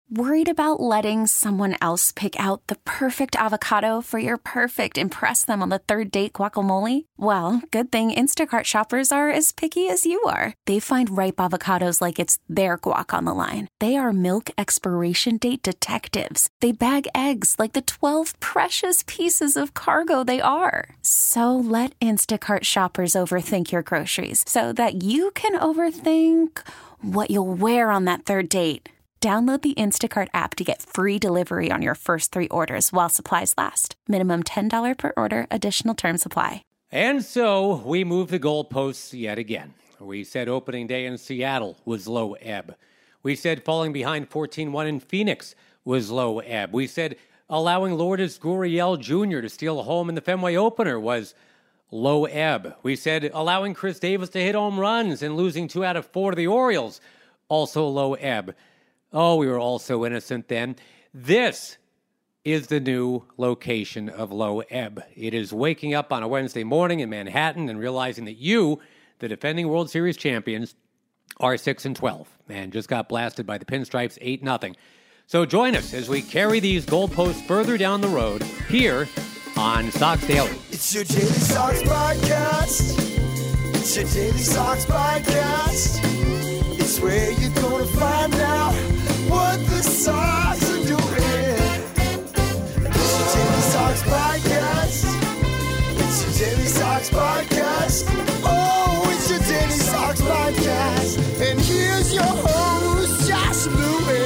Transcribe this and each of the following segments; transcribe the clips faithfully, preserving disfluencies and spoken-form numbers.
Worried about letting someone else pick out the perfect avocado for your perfect impress them on the third date guacamole? Well, good thing Instacart shoppers are as picky as you are. They find ripe avocados like it's their guac on the line. They are milk expiration date detectives. They bag eggs like the twelve precious pieces of cargo they are. So let Instacart shoppers overthink your groceries so that you can overthink what you'll wear on that third date. Download the Instacart app to get free delivery on your first three orders while supplies last. Minimum ten dollars per order. Additional terms apply. And so we moved the goalposts yet again. We said opening day in Seattle was low ebb. We said falling behind fourteen one in Phoenix was low ebb. We said allowing Lourdes Gurriel Junior to steal a home in the Fenway opener was low ebb. We said allowing Chris Davis to hit home runs and losing two out of four to the Orioles, also low ebb. Oh, we were all so innocent then. This is the new location of low ebb. It is waking up on a Wednesday morning in Manhattan and realizing that you, the defending World Series champions, are six and twelve and just got blasted by the Pinstripes eight nothing. So join us as we carry these goalposts further down the road here on Sox Daily. It's your Daily Sox podcast. It's your Daily Sox podcast. It's where you're gonna find out what the Sox are doing. It's your Daily Sox podcast. It's your Daily Sox podcast. Oh, it's your Daily Sox podcast. And here's your host, Josh Lewin.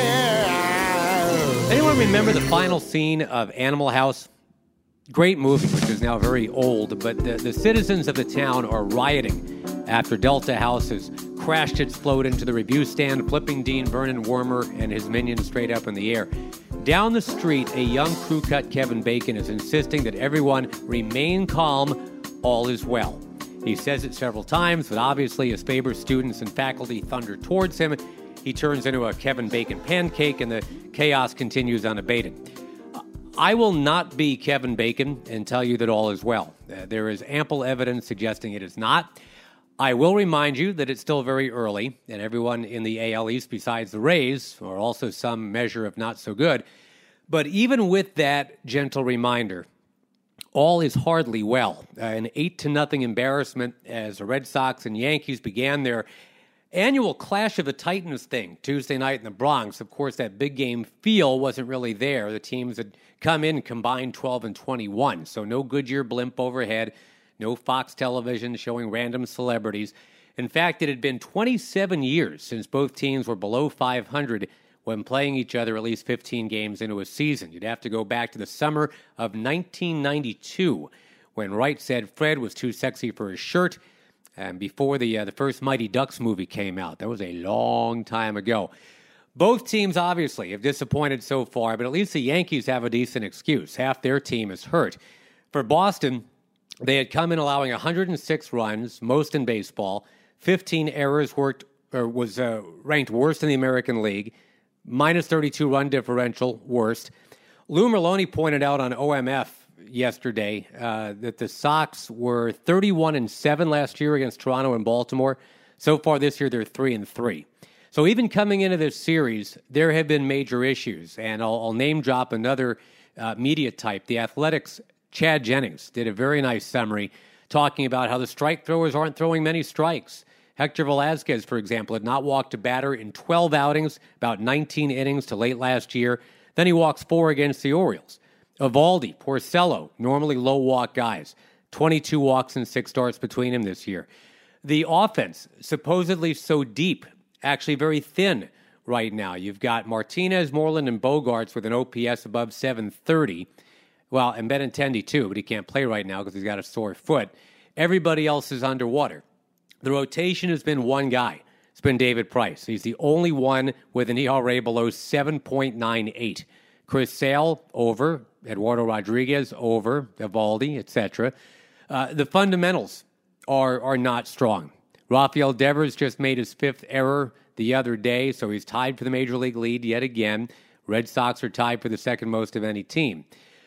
Anyone remember the final scene of Animal House? Great movie, which is now very old, but the, the citizens of the town are rioting after Delta House has crashed its float into the review stand, flipping Dean Vernon Wormer and his minions straight up in the air. Down the street, a young crew cut Kevin Bacon is insisting that everyone remain calm, all is well. He says it several times, but obviously as Faber students and faculty thunder towards him, he turns into a Kevin Bacon pancake and the chaos continues unabated. I will not be Kevin Bacon and tell you that all is well. Uh, there is ample evidence suggesting it is not. I will remind you that it's still very early, and everyone in the A L East besides the Rays are also some measure of not so good. But even with that gentle reminder, all is hardly well. Uh, an eight to nothing embarrassment as the Red Sox and Yankees began their annual Clash of the Titans thing Tuesday night in the Bronx. Of course, that big game feel wasn't really there. The teams had come in combined twelve and twenty-one, so no Goodyear blimp overhead, no Fox television showing random celebrities. In fact, it had been twenty-seven years since both teams were below five hundred when playing each other at least fifteen games into a season. You'd have to go back to the summer of nineteen ninety-two when Wright said Fred was too sexy for his shirt, and before the uh, the first Mighty Ducks movie came out. That was a long time ago. Both teams obviously have disappointed so far, but at least the Yankees have a decent excuse. Half their team is hurt. For Boston, they had come in allowing one hundred six runs, most in baseball, fifteen errors, worked or was uh, ranked worst in the American League, minus thirty-two run differential, worst. Lou Merloni pointed out on O M F yesterday uh, that the Sox were thirty-one and seven last year against Toronto and Baltimore. So far this year, they're three and three. So even coming into this series, there have been major issues, and I'll, I'll name drop another uh, media type. The Athletics' Chad Jennings did a very nice summary talking about how the strike throwers aren't throwing many strikes. Hector Velasquez, for example, had not walked a batter in twelve outings, about nineteen innings to late last year. Then he walks four against the Orioles. Evaldi, Porcello, normally low walk guys, twenty-two walks and six starts between him this year. The offense, supposedly so deep, actually very thin right now. You've got Martinez, Moreland, and Bogarts with an O P S above seven thirty. Well, and Benintendi too, but he can't play right now because he's got a sore foot. Everybody else is underwater. The rotation has been one guy. It's been David Price. He's the only one with an E R A below seven point nine eight. Chris Sale, over. Eduardo Rodriguez, over. Evaldi, et cetera. Uh, the fundamentals are are not strong. Rafael Devers just made his fifth error the other day, so he's tied for the Major League lead yet again. Red Sox are tied for the second most of any team.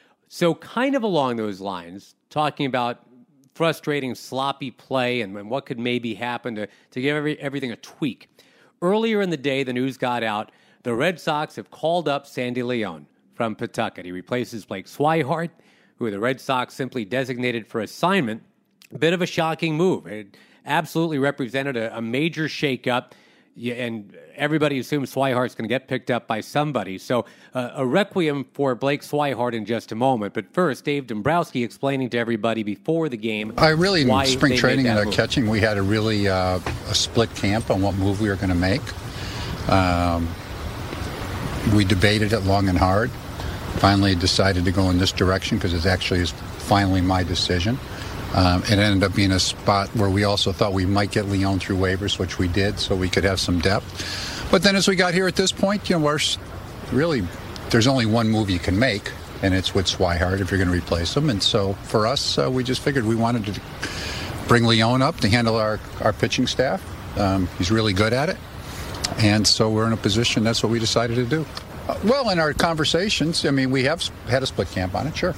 So kind of along those lines, talking about frustrating, sloppy play and, and what could maybe happen to, to give every, everything a tweak. Earlier in the day, the news got out the Red Sox have called up Sandy León from Pawtucket. He replaces Blake Swihart, who the Red Sox simply designated for assignment. A bit of a shocking move. It absolutely represented a, a major shakeup, and everybody assumes Swihart's going to get picked up by somebody. So uh, a requiem for Blake Swihart in just a moment. But first, Dave Dombrowski explaining to everybody before the game. I really, in why spring training and our move. catching, we had a really uh, a split camp on what move we were going to make. Um, we debated it long and hard. Finally decided to go in this direction because it actually is finally my decision. Um, it ended up being a spot where we also thought we might get León through waivers, which we did, so we could have some depth. But then as we got here at this point, you know, we're really, there's only one move you can make, and it's with Swihart if you're going to replace him. And so for us, uh, we just figured we wanted to bring León up to handle our, our pitching staff. Um, he's really good at it. And so we're in a position, that's what we decided to do. Uh, well, in our conversations, I mean, we have had a split camp on it, sure.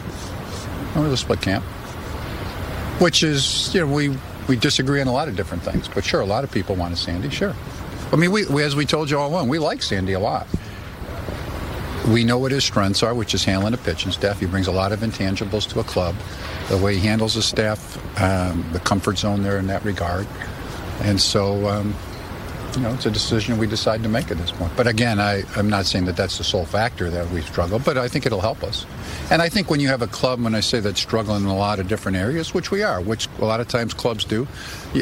It was a split camp. Which is, you know, we, we disagree on a lot of different things. But sure, a lot of people wanted Sandy, sure. I mean, we, we as we told you all along, we like Sandy a lot. We know what his strengths are, which is handling the pitching staff. He brings a lot of intangibles to a club. The way he handles the staff, um, the comfort zone there in that regard. And so, um, you know, it's a decision we decide to make at this point. But again, I, I'm not saying that that's the sole factor that we struggle, but I think it'll help us. And I think when you have a club, when I say that's struggling in a lot of different areas, which we are, which a lot of times clubs do, you,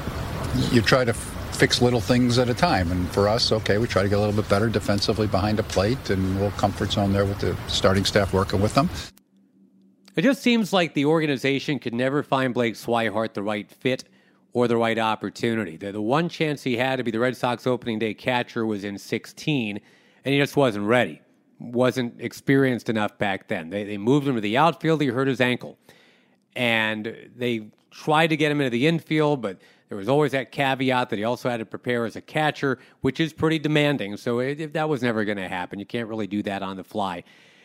you try to f- fix little things at a time. And for us, okay, we try to get a little bit better defensively behind the plate and a little comfort zone there with the starting staff working with them. It just seems like the organization could never find Blake Swihart the right fit or the right opportunity. The, the one chance he had to be the Red Sox opening day catcher was in sixteen, and he just wasn't ready. Wasn't experienced enough back then. They, they moved him to the outfield. He hurt his ankle. And they tried to get him into the infield, but there was always that caveat that he also had to prepare as a catcher, which is pretty demanding. So it, it, that was never going to happen. You can't really do that on the fly.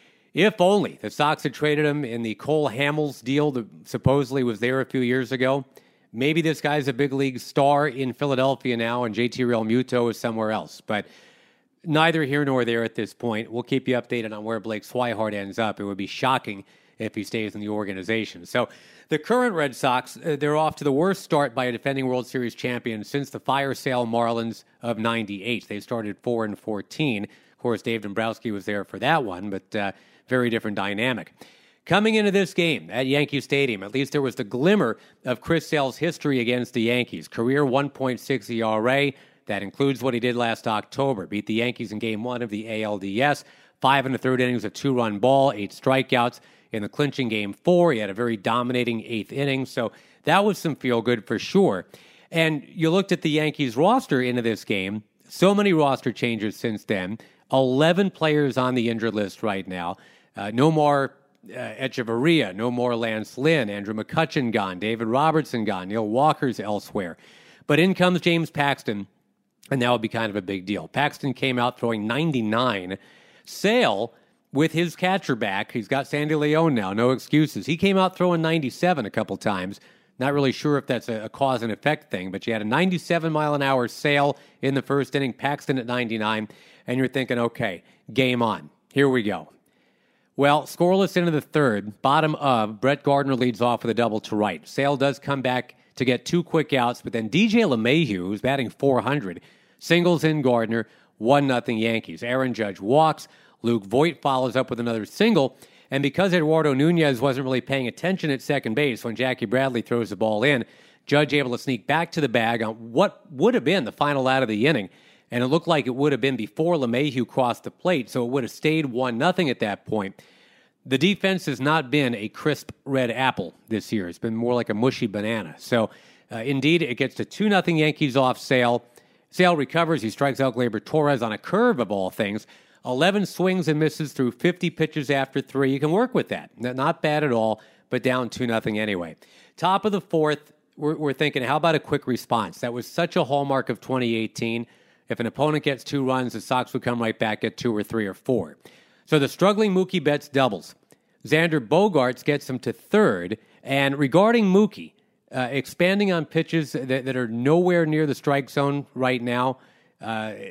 If only the Sox had traded him in the Cole Hamels deal that supposedly was there a few years ago. Maybe this guy's a big league star in Philadelphia now, and J T Realmuto is somewhere else. But neither here nor there at this point. We'll keep you updated on where Blake Swihart ends up. It would be shocking if he stays in the organization. So the current Red Sox, uh, they're off to the worst start by a defending World Series champion since the fire sale Marlins of ninety-eight. They started four and fourteen. Of course, Dave Dombrowski was there for that one, but uh, very different dynamic. Coming into this game at Yankee Stadium, at least there was the glimmer of Chris Sale's history against the Yankees. Career one point six E R A. That includes what he did last October. Beat the Yankees in game one of the A L D S. Five and a third innings of two-run ball, eight strikeouts. In the clinching game four, he had a very dominating eighth inning. So that was some feel-good for sure. And you looked at the Yankees roster into this game. So many roster changes since then. eleven players on the injured list right now. Uh, no more Uh, Echeverria, no more Lance Lynn, Andrew McCutchen gone, David Robertson gone, Neil Walker's elsewhere. But in comes James Paxton, and that would be kind of a big deal. Paxton came out throwing ninety-nine. Sale, with his catcher back, he's got Sandy León now, no excuses. He came out throwing ninety-seven a couple times. Not really sure if that's a, a cause and effect thing, but you had a ninety-seven mile an hour Sale in the first inning, Paxton at ninety-nine, and you're thinking, okay, game on. Here we go. Well, scoreless into the third, bottom of, Brett Gardner leads off with a double to right. Sale does come back to get two quick outs, but then D J LeMahieu, who's batting four hundred, singles in Gardner, one nothing Yankees. Aaron Judge walks, Luke Voit follows up with another single, and because Eduardo Nunez wasn't really paying attention at second base when Jackie Bradley throws the ball in, Judge able to sneak back to the bag on what would have been the final out of the inning. And it looked like it would have been before LeMahieu crossed the plate, so it would have stayed one nothing at that point. The defense has not been a crisp red apple this year. It's been more like a mushy banana. So, uh, indeed, it gets to two nothing Yankees off Sale. Sale recovers. He strikes out Gleyber Torres on a curve, of all things. eleven swings and misses through fifty pitches after three. You can work with that. Not bad at all, but down two nothing anyway. Top of the fourth, we're, we're thinking, how about a quick response? That was such a hallmark of twenty eighteen. If an opponent gets two runs, the Sox would come right back at two or three or four. So the struggling Mookie Betts doubles. Xander Bogaerts gets him to third. And regarding Mookie, uh, expanding on pitches that, that are nowhere near the strike zone right now, uh,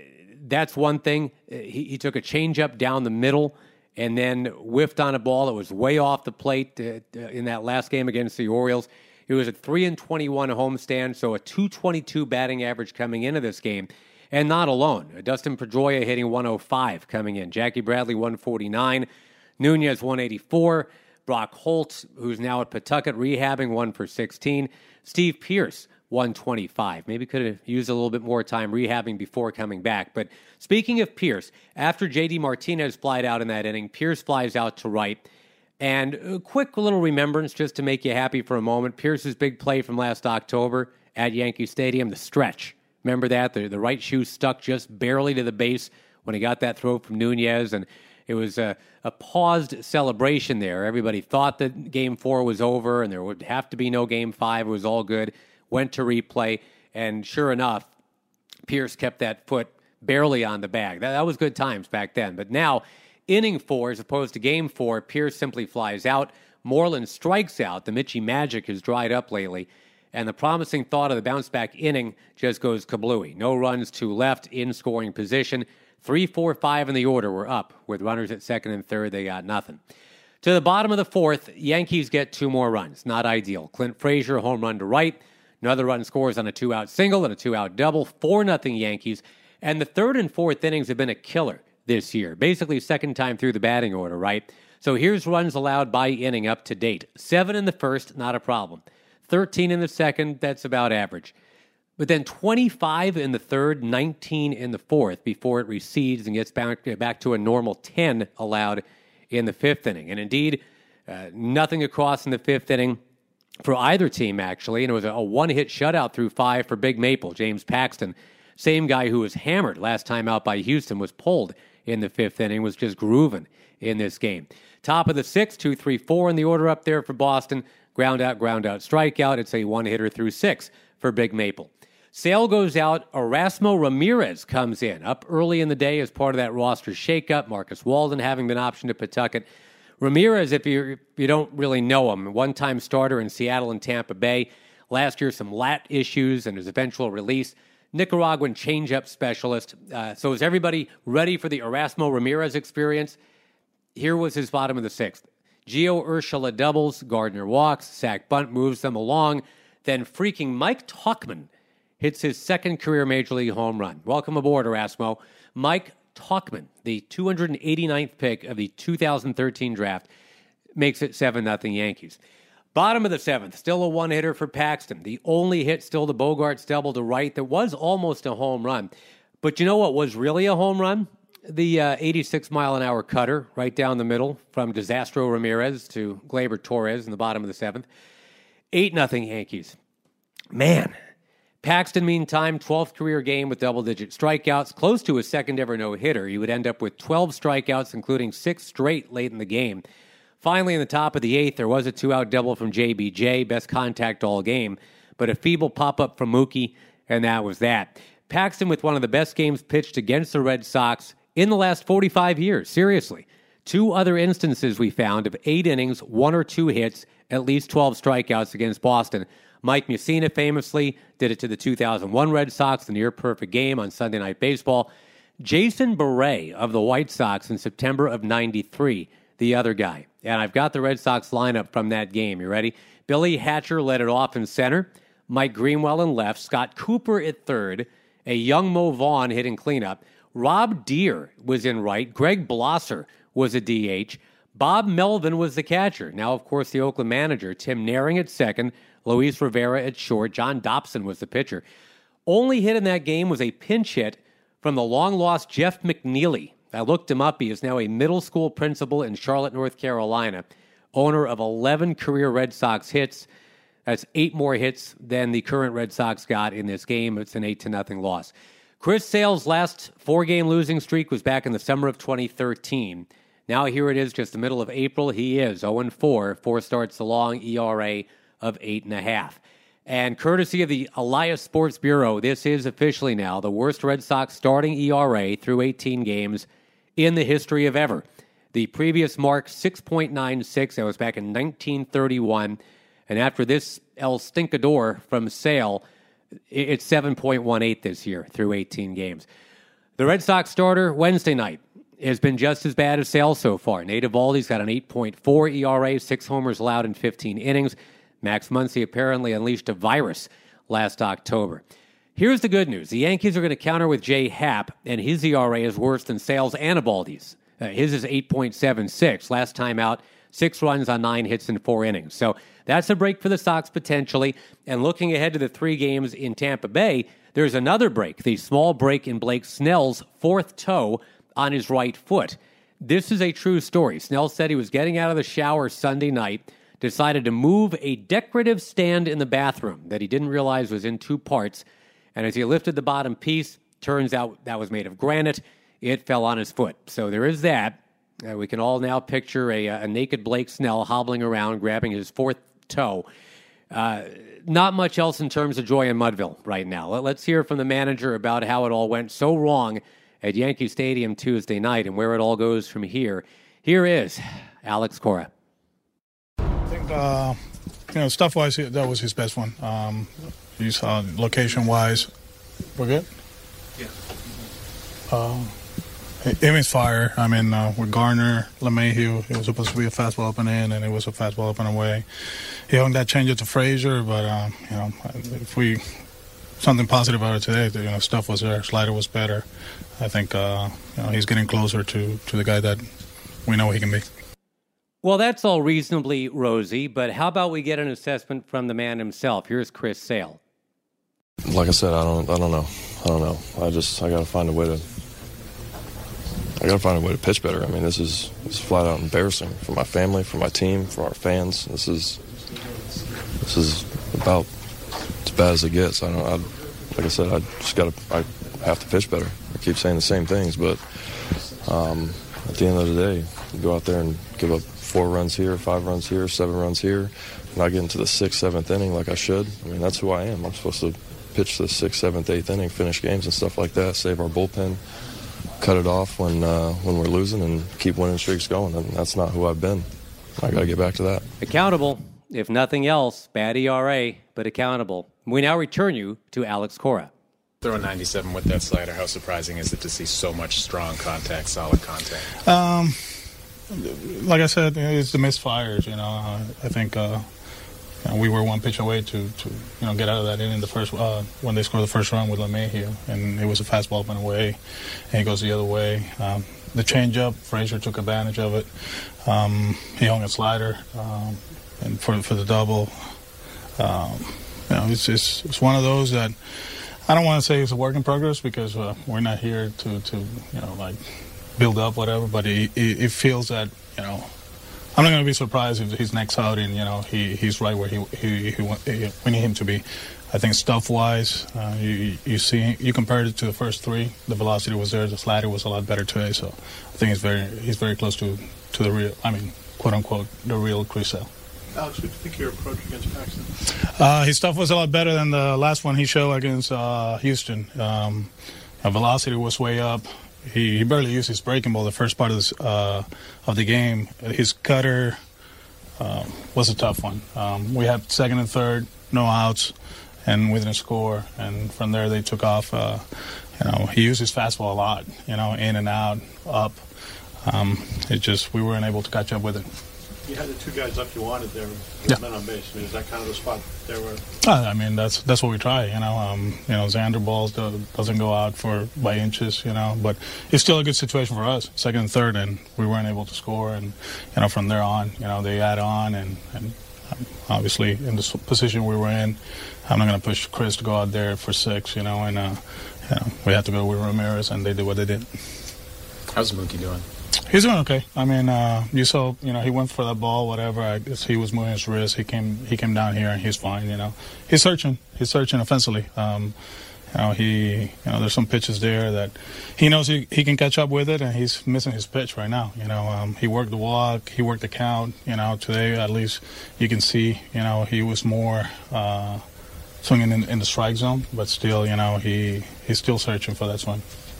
that's one thing. He, he took a changeup down the middle and then whiffed on a ball that was way off the plate uh, in that last game against the Orioles. It was a three and twenty-one homestand, so a two twenty-two batting average coming into this game. And not alone. Dustin Pedroia hitting one oh five coming in. Jackie Bradley, one forty-nine. Nunez, one eighty-four. Brock Holt, who's now at Pawtucket rehabbing, one for sixteen. Steve Pearce, one twenty-five. Maybe could have used a little bit more time rehabbing before coming back. But speaking of Pearce, after J D Martinez flied out in that inning, Pearce flies out to right. And a quick little remembrance just to make you happy for a moment. Pearce's big play from last October at Yankee Stadium, the stretch. Remember that? The, the right shoe stuck just barely to the base when he got that throw from Nunez, and it was a, a paused celebration there. Everybody thought that Game four was over and there would have to be no Game five. It was all good. Went to replay, and sure enough, Pearce kept that foot barely on the bag. That, that was good times back then. But now, inning four as opposed to Game four, Pearce simply flies out. Moreland strikes out. The Mitchie magic has dried up lately. And the promising thought of the bounce-back inning just goes kablooey. No runs to left in scoring position. Three, four, five in the order were up. With runners at second and third, they got nothing. To the bottom of the fourth, Yankees get two more runs. Not ideal. Clint Frazier, home run to right. Another run scores on a two-out single and a two-out double. four nothing Yankees. And the third and fourth innings have been a killer this year. Basically second time through the batting order, right? So here's runs allowed by inning up to date. Seven in the first, not a problem. thirteen in the second, that's about average. But then twenty-five in the third, nineteen in the fourth before it recedes and gets back, back to a normal ten allowed in the fifth inning. And indeed, uh, nothing across in the fifth inning for either team, actually. And it was a, a one-hit shutout through five for Big Maple. James Paxton, same guy who was hammered last time out by Houston, was pulled in the fifth inning, was just grooving in this game. Top of the sixth, two, three, four in the order up there for Boston. Ground out, ground out, strikeout. It's a one-hitter through six for Big Maple. Sale goes out. Erasmo Ramirez comes in. Up early in the day as part of that roster shakeup. Marcus Walden having been optioned to Pawtucket. Ramirez, if you, if you don't really know him, one-time starter in Seattle and Tampa Bay. Last year, some lat issues and his eventual release. Nicaraguan changeup specialist. Uh, so is everybody ready for the Erasmo Ramirez experience? Here was his bottom of the sixth. Gio Urshela doubles, Gardner walks, sack bunt moves them along. Then freaking Mike Tauchman hits his second career Major League home run. Welcome aboard, Erasmo. Mike Tauchman, the two hundred eighty-ninth pick of the two thousand thirteen draft, makes it seven nothing Yankees. Bottom of the seventh, still a one-hitter for Paxton. The only hit still the Bogarts double to right that was almost a home run. But you know what was really a home run? The uh, eighty-six mile an hour cutter right down the middle from Desastro Ramirez to Gleyber Torres in the bottom of the seventh. eight nothing Yankees. Man. Paxton, meantime, twelfth career game with double-digit strikeouts, close to his second-ever no-hitter. He would end up with twelve strikeouts, including six straight late in the game. Finally, in the top of the eighth, there was a two-out double from J B J, best contact all game, but a feeble pop-up from Mookie, and that was that. Paxton with one of the best games pitched against the Red Sox in the last forty-five years, seriously. Two other instances we found of eight innings, one or two hits, at least twelve strikeouts against Boston. Mike Mussina famously did it to the two thousand one Red Sox, the near-perfect game on Sunday Night Baseball. Jason Beret of the White Sox in September of ninety-three, the other guy. And I've got the Red Sox lineup from that game. You ready? Billy Hatcher led it off in center. Mike Greenwell in left. Scott Cooper at third. A young Mo Vaughn hitting cleanup. Rob Deere was in right. Greg Blosser was a D H. Bob Melvin was the catcher. Now, of course, the Oakland manager. Tim Naring at second. Luis Rivera at short. John Dobson was the pitcher. Only hit in that game was a pinch hit from the long-lost Jeff McNeely. I looked him up. He is now a middle school principal in Charlotte, North Carolina, owner of eleven career Red Sox hits. That's eight more hits than the current Red Sox got in this game. It's an eight to nothing loss. Chris Sale's last four-game losing streak was back in the summer of twenty thirteen. Now here it is, just the middle of April. He is oh and four, four starts along, E R A of eight point five. And courtesy of the Elias Sports Bureau, this is officially now the worst Red Sox starting E R A through eighteen games in the history of ever. The previous mark, six point nine six. That was back in nineteen thirty-one. And after this El Stinkador from Sale, it's seven point one eight this year through eighteen games. The Red Sox starter Wednesday night has been just as bad as Sale so far. Nate Eovaldi's got an eight point four E R A, six homers allowed in fifteen innings. Max Muncy apparently unleashed a virus last October. Here's the good news. The Yankees are going to counter with Jay Happ, and his E R A is worse than Sale's and Eovaldi's. Uh, his is eight point seven six. Last time out, six runs on nine hits in four innings. So that's a break for the Sox potentially. And looking ahead to the three games in Tampa Bay, there's another break, the small break in Blake Snell's fourth toe on his right foot. This is a true story. Snell said he was getting out of the shower Sunday night, decided to move a decorative stand in the bathroom that he didn't realize was in two parts. And as he lifted the bottom piece, turns out that was made of granite. It fell on his foot. So there is that. Uh, we can all now picture a, a naked Blake Snell hobbling around, grabbing his fourth toe. Uh, not much else in terms of joy in Mudville right now. Let, let's hear from the manager about how it all went so wrong at Yankee Stadium Tuesday night and where it all goes from here. Here is Alex Cora. I think, uh, you know, stuff-wise, that was his best one. Um, you saw location-wise. We're good? Yeah. Um, Image fire. I mean, uh, with Garner, LeMahieu, it was supposed to be a fastball up and in, and it was a fastball up and away. He hung that change it to Frazier, but um, you know, if we something positive about it today, you know, stuff was there, slider was better. I think uh, you know, he's getting closer to to the guy that we know he can be. Well, that's all reasonably rosy, but how about we get an assessment from the man himself? Here's Chris Sale. Like I said, I don't, I don't know, I don't know. I just, I got to find a way to. I got to find a way to pitch better. I mean, this is, this is flat out embarrassing for my family, for my team, for our fans. This is this is about as bad as it gets. I don't. I, like I said, I just got to. I have to pitch better. I keep saying the same things, but um, at the end of the day, you go out there and give up four runs here, five runs here, seven runs here, and I get into the sixth, seventh inning like I should. I mean, that's who I am. I'm supposed to pitch the sixth, seventh, eighth inning, finish games and stuff like that, save our bullpen. Cut it off when uh, when we're losing and keep winning streaks going. And that's not who I've been. I got to get back to that. Accountable, if nothing else. Bad E R A, but accountable. We now return you to Alex Cora. Throwing ninety-seven with that slider, how surprising is it to see so much strong contact, solid contact? Um, like I said, it's the misfires. You know, uh, I think uh, you know, we were one pitch away to, to you know get out of that inning the first uh, when they scored the first run with LeMahieu, and it was a fastball up and away, and he goes the other way. Um, the changeup, Frazier took advantage of it. Um, he hung a slider, um, and for for the double. Um, you know, it's just it's one of those that I don't want to say it's a work in progress because uh, we're not here to to you know like build up whatever, but it, it, it feels that you know. I'm not going to be surprised if his next outing, you know, he, he's right where he, he, he, he we need him to be. I think stuff-wise, uh, you you see, you compared it to the first three, the velocity was there, the slider was a lot better today. So I think he's very he's very close to, to the real, I mean, quote unquote, the real Chris Sale. Alex, what do you think your approach against Paxton? Uh, his stuff was a lot better than the last one he showed against uh, Houston. Um, velocity was way up. He, he barely used his breaking ball the first part of, this, uh, of the game. His cutter um, was a tough one. Um, we had second and third, no outs, and we didn't score. And from there they took off. Uh, you know, he used his fastball a lot. You know, in and out, up. Um, it just we weren't able to catch up with it. You had the two guys up you wanted there, yeah. men on base. I mean, is that kind of the spot there where? Uh, I mean, that's that's what we try. You know, um, you know, Xander balls do, doesn't go out for by inches. You know, but it's still a good situation for us. Second and third, and we weren't able to score. And you know, from there on, you know, they add on, and and obviously in the position we were in, I'm not going to push Chris to go out there for six. You know, and uh, you know, we had to go with Ramirez, and they did what they did. How's Mookie doing? He's doing okay. I mean, uh, you saw, you know, he went for that ball, whatever. I guess he was moving his wrist. He came, he came down here, and he's fine. You know, he's searching. He's searching offensively. Um, you know, he, you know, there's some pitches there that he knows he, he can catch up with it, and he's missing his pitch right now. You know, um, he worked the walk, he worked the count. You know, today at least you can see, you know, he was more uh, swinging in, in the strike zone, but still, you know, he he's still searching for that swing.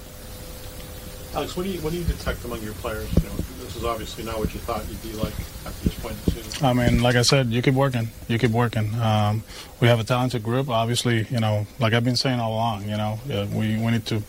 Alex, what do you what do you detect among your players? You know, this is obviously not what you thought you'd be like after this point in the season. I mean, like I said, you keep working. You keep working. Um, we have a talented group. Obviously, you know, like I've been saying all along, you know, uh, we, we need to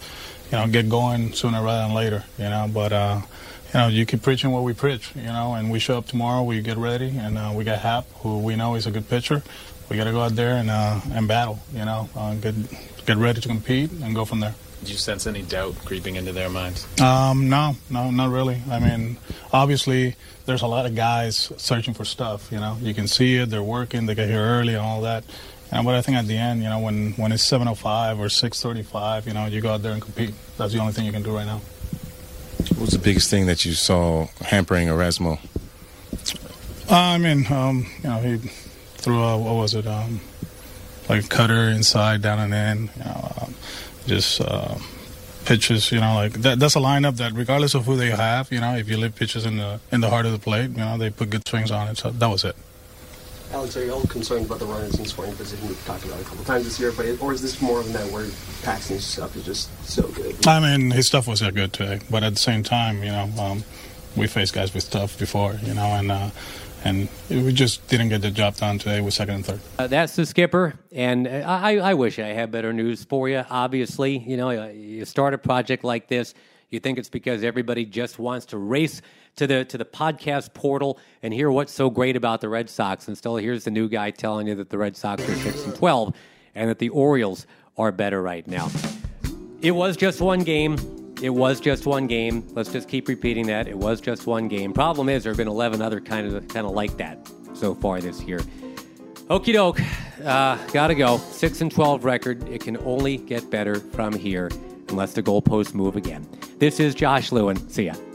you know, get going sooner rather than later, you know. But, uh, you know, you keep preaching what we preach, you know, and we show up tomorrow, we get ready, and uh, we got Hap, who we know is a good pitcher. We got to go out there and uh, and battle, you know, uh, get, get ready to compete and go from there. Did you sense any doubt creeping into their minds? Um, no, no, not really. I mean, obviously, there's a lot of guys searching for stuff, you know. You can see it, they're working, they get here early and all that. And but I think at the end, you know, when, when it's seven oh five or six thirty-five, you know, you go out there and compete. That's the only thing you can do right now. What was the biggest thing that you saw hampering Erasmo? Uh, I mean, um, you know, he threw a, what was it, um, like a cutter inside, down and in, you know, um, just uh, pitches, you know, like that, that's a lineup that regardless of who they have, you know, if you leave pitches in the in the heart of the plate, you know, they put good swings on it. So that was it. Alex, are you all concerned about the runners in scoring position? We've talked about it a couple times this year, but it, or is this more of that where Paxton's stuff is just so good? I mean, his stuff was good today, but at the same time, you know, um, we faced guys with stuff before, you know, and uh, and we just didn't get the job done today with second and third. Uh, that's the skipper, and I, I wish I had better news for you. Obviously, you know, you start a project like this, you think it's because everybody just wants to race to the to the podcast portal and hear what's so great about the Red Sox. And still, here's the new guy telling you that the Red Sox are six and twelve and that the Orioles are better right now. It was just one game. It was just one game. Let's just keep repeating that. It was just one game. Problem is, there have been eleven other kind of kind of like that so far this year. Okie doke. Uh, gotta go. six and twelve record. It can only get better from here unless the goalposts move again. This is Josh Lewin. See ya.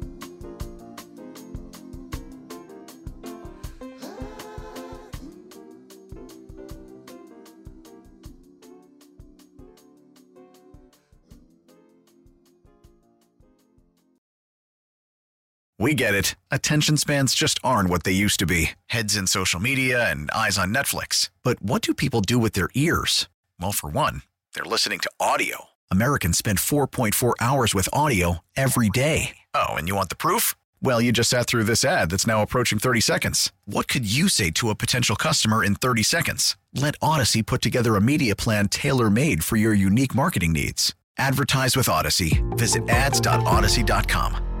We get it. Attention spans just aren't what they used to be. Heads in social media and eyes on Netflix. But what do people do with their ears? Well, for one, they're listening to audio. Americans spend four point four hours with audio every day. Oh, and you want the proof? Well, you just sat through this ad that's now approaching thirty seconds. What could you say to a potential customer in thirty seconds? Let Odyssey put together a media plan tailor-made for your unique marketing needs. Advertise with Odyssey. Visit ads dot odyssey dot com.